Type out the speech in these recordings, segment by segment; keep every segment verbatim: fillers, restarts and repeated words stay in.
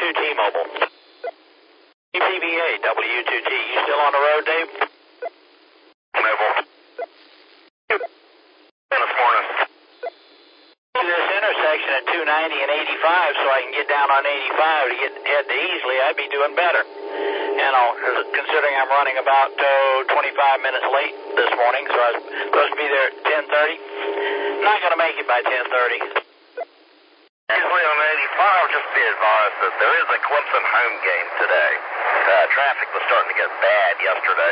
two T-Mobile. T V A, W two T. You still on the road, Dave? Mobile. This morning. This intersection at two ninety and eighty-five so I can get down on eighty-five to get head to Easley, I'd be doing better. You know, considering I'm running about oh, twenty-five minutes late this morning, so I was supposed to be there at ten thirty. Not going to make it by ten thirty. Easley on eighty-five, just be advised that there is a Clemson home game today. Uh, traffic was starting to get bad yesterday.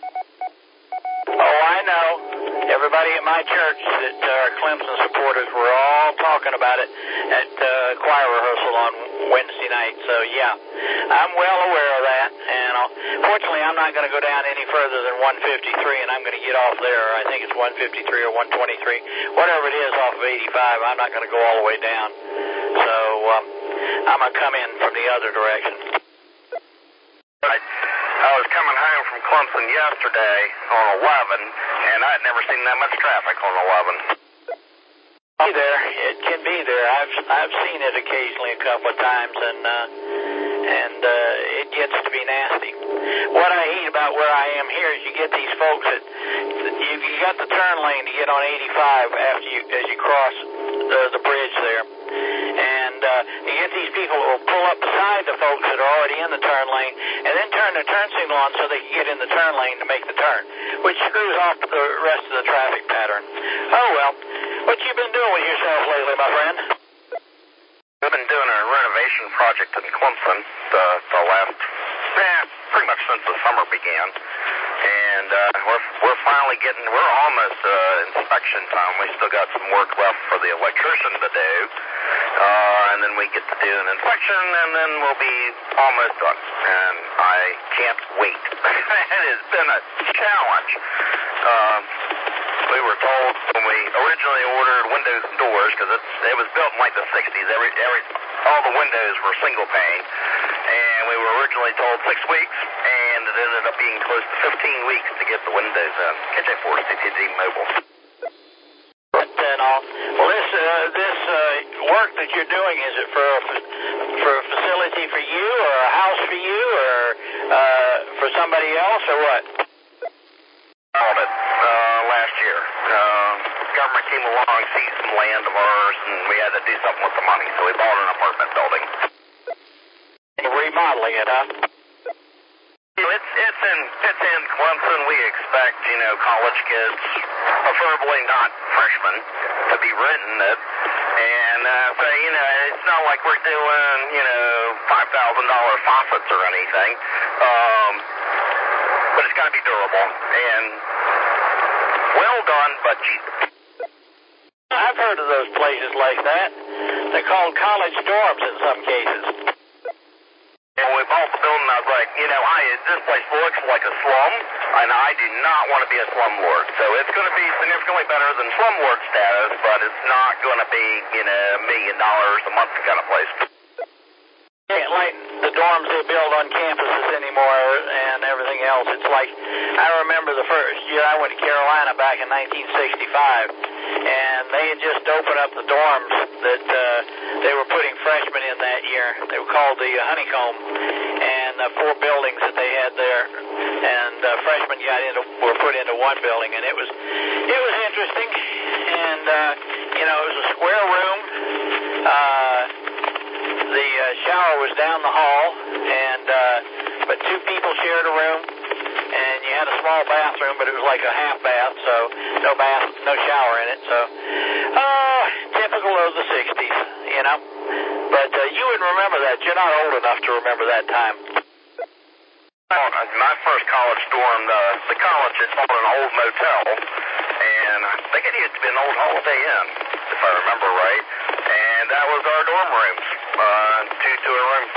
Oh, I know. Everybody at my church that uh, are Clemson supporters were all talking about it at uh, choir rehearsal on Wednesday night. So, yeah, I'm well aware of that. And uh, fortunately, I'm not going to go down any further than one fifty-three, and I'm going to get off there. I think it's one fifty-three or one twenty-three. Whatever it is off of eighty-five, I'm not going to go all the way down. So um, I'm going to come in from the other direction. Right. I was coming home from Clemson yesterday on eleven, and I'd never seen that much traffic on eleven. Be there. It can be there. I've I've seen it occasionally a couple of times, and uh, and uh, it gets to be nasty. What I hate about where I am here is you get these folks that you, you got the turn lane to get on eighty-five after you as you cross the, the bridge there. And uh, you get these people who will pull up beside the folks that are already in the turn lane and then turn their turn signal on so they can get in the turn lane to make the turn, which screws off the rest of the traffic pattern. Oh, well, what you been doing with yourself lately, my friend? We've been doing a renovation project in Clemson the, the last, eh, pretty much since the summer began. And uh, we're, we're finally getting, we're almost uh, inspection time. We still got some work left for the electrician to do. Uh, and then we get to do an inspection, and then we'll be almost done. And I can't wait. It has been a challenge. Um, we were told when we originally ordered windows and doors, because it, it was built in like the sixties, every, every, all the windows were single pane. And we were originally told six weeks, and it ended up being close to fifteen weeks to get the windows in. K J four C T D Mobile. And all. Well, this uh, this uh, work that you're doing, is it for a, for a facility for you, or a house for you, or uh, for somebody else, or what? Bought it uh, last year. Uh, government came along, seized some land of ours, and we had to do something with the money, so we bought an apartment building. Remodeling it, huh? It's it's in it's in Clemson. We expect, you know, college kids, preferably not freshmen, to be renting it. And uh, so, you know, it's not like we're doing, you know, five thousand dollar faucets or anything. Um, but it's got to be durable and well done, but cheap. I've heard of those places like that. They're called college dorms in some cases. And when we bought the building, I was like, you know, I this place looks like a slum, and I do not want to be a slumlord. So it's going to be significantly better than slumlord status, but it's not going to be, you know, a million dollars a month kind of place. Can't like the dorms they build on campuses anymore and everything else. It's like, I remember the first year I went to Carolina back in nineteen sixty-five, and they had just opened up the dorms that uh, they were putting freshmen in that year. They were called the uh, Honeycomb, and uh, four buildings that they had there, and uh, freshmen got into were put into one building, and it was it was interesting, and uh, you know, it was a square room. Uh, the uh, shower was down the hall, and uh, but two people shared a room, and you had a small bathroom, but it was like a half bath, so no bath, no shower in it. So, uh, typical of the sixties, you know. But uh, you wouldn't remember that. You're not old enough to remember that time. Well, my first college dorm, the, the college, it's on an old motel, and I think it used to be an old Holiday Inn, if I remember right. And that was our dorm rooms, uh, two two rooms.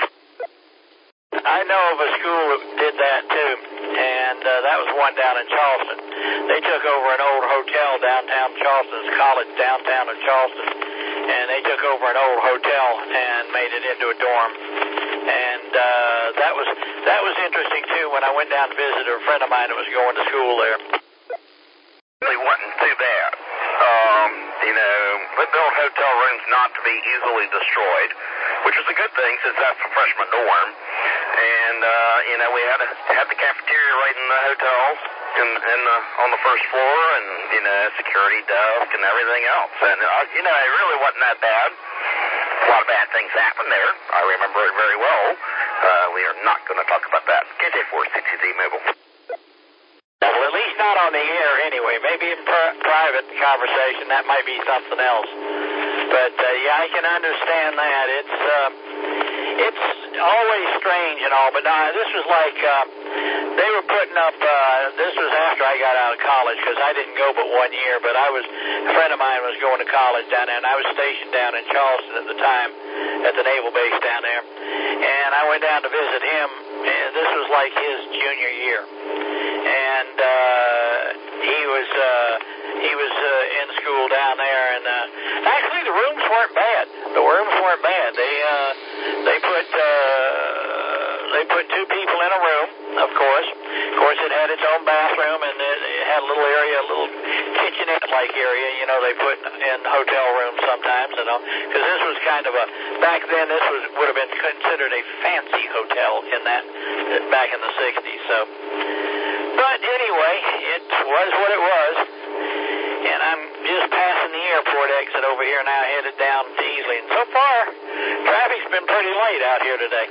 I know of a school that did that too, and uh, that was one down in Charleston. They took over an old hotel downtown Charleston, it's college downtown of Charleston, and they took over an old hotel and made it into a dorm. And uh, that was that was interesting too when I went down to visit a friend of mine that was going to school there. Really wasn't too bad. Um, you know, but built hotel rooms not to be easily destroyed, which is a good thing since that's a freshman dorm. And, uh, you know, we had, a, had the cafeteria right in the hotel in, in the, on the first floor and, you know, security desk and everything else. And, uh, you know, it really wasn't that bad. A lot of bad things happened there. I remember it very well. Uh, we are not going to talk about that. K J four C T D Mobile. Well, at least not on the air anyway. Maybe in pr- private conversation, that might be something else. But, uh, yeah, I can understand that. It's, uh, it's always strange and all, but uh, this was like, uh, they were putting up, uh, this was after I got out of college, because I didn't go but one year, but I was, a friend of mine was going to college down there, and I was stationed down in Charleston at the time, at the naval base down there, and I went down to visit him, and this was like his junior year. And uh, he was uh, he was uh, in school down there, and uh, actually the rooms weren't bad. The rooms weren't bad. They uh, they put uh, they put two people in a room, of course. Of course, it had its own bathroom, and it, it had a little area, a little kitchenette-like area. You know, they put in hotel rooms sometimes, you know, because this was kind of a back then. This was would have been considered a fancy hotel in that back in the sixties. So. But anyway, it was what it was, and I'm just passing the airport exit over here now, headed down to Easley. And so far, traffic's been pretty late out here today.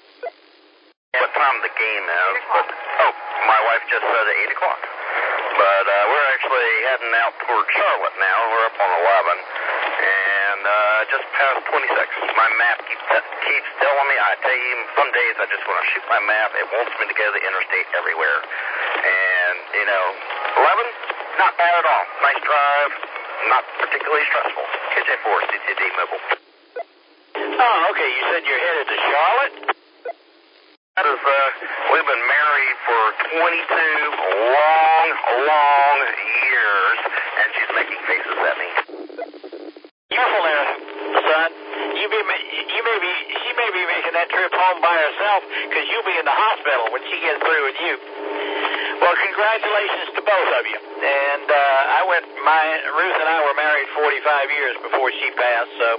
What time the game is? But, oh, my wife just said eight o'clock. But uh, we're actually heading out toward Charlotte now. We're up on eleven, and uh, just past twenty-six. My map keeps, keeps telling me, I tell you, some days I just want to shoot my map. It wants me to go to the interstate everywhere. And, you know, eleven, not bad at all. Nice drive, not particularly stressful. K J four C T D Mobile. Oh, okay. You said you're headed to Charlotte? That is, uh, we've been married for twenty-two long, long years, and she's making faces at me. Careful there, son. You be, you may be, she may be making that trip home by herself, because you'll be in the hospital when she gets through with you. Well, congratulations to both of you. And uh, I went, my Ruth and I were married forty-five years before she passed, so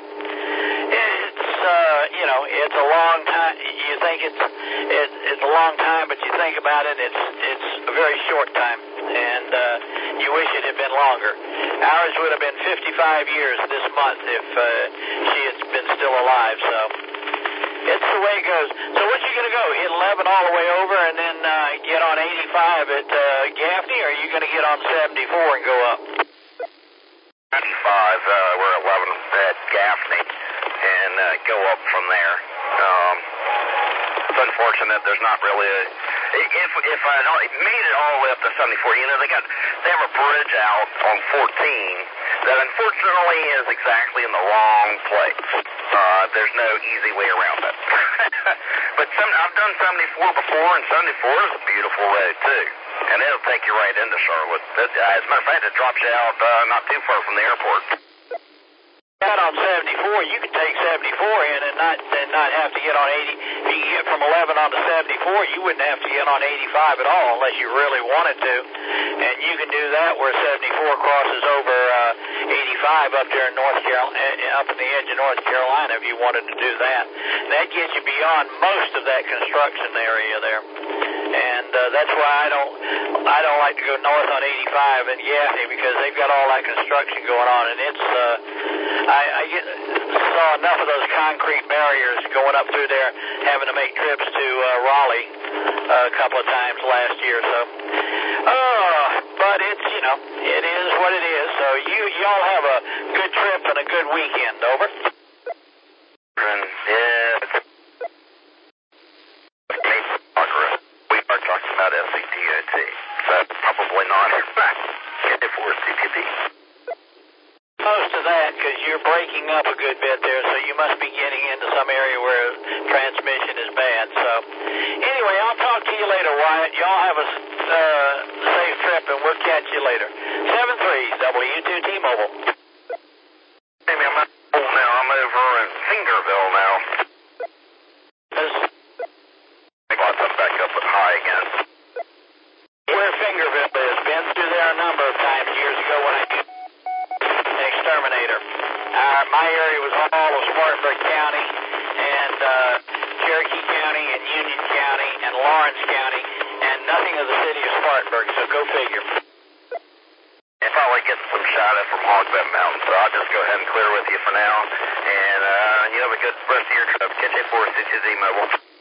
it's, uh, you know, it's a long time. You think it's it, it's a long time, but you think about it, it's it's a very short time, and uh, you wish it had been longer. Ours would have been fifty-five years this month if uh, she had been still alive, so it's the way it goes. So what you going to go, hit eleven all the way over and then uh, get on eighty-five at uh, Gaffney, or are you going to get on seventy-four and go up? eighty-five, uh, we're eleven at Gaffney, and uh, go up from there. Um, it's unfortunate there's not really a... If if I made it all the way up to seventy-four, you know, they got they have a bridge out on fourteen that unfortunately is exactly in the wrong place. Uh, there's no easy way around it. But some, I've done seventy-four before, and seventy-four is a beautiful road too, and it'll take you right into Charlotte. It, uh, as a matter of fact, it drops you out uh, not too far from the airport. Out on seventy-four, you could take seventy-four in and not and not have to get on eighty. If you get from eleven on to seventy-four, you wouldn't have to get on eighty-five at all unless you really wanted to. And you can do that where seventy-four crosses over uh, eighty-five up there in North Carolina, up in the edge of North Carolina, if you wanted to do that. That gets you beyond most of that construction area there. And uh, that's why I don't I don't like to go north on eighty-five in Gaffney, because they've got all that construction going on, and it's uh, I, I get, saw enough of those concrete barriers going up through there, having to make trips to uh, Raleigh uh, a couple of times last year. So, uh, but it's you know it is what it is. So you y'all have a good trip and a good weekend. Over. And yeah. We are talking about S C T O T. That's probably not in fact for C T D. Most of that, because you're breaking up a good bit there, so you must be getting into some area where transmission is bad. So, anyway, I'll talk to you later, Wyatt. Y'all have a uh, safe trip, and we'll catch you later. seven three W two T-Mobile. Hey, man, I'm old now. I'm over in Fingerville now. I got them back up at high again. Where Fingerville is, been through there a number of times years ago when I did Exterminator. I Union County and Lawrence County, and nothing of the city of Spartanburg, so go figure. And probably get some shot at from Hogbett Mountain, so I'll just go ahead and clear with you for now. And uh, you have a good rest of your trip. Catch you at four sixty Z Mobile.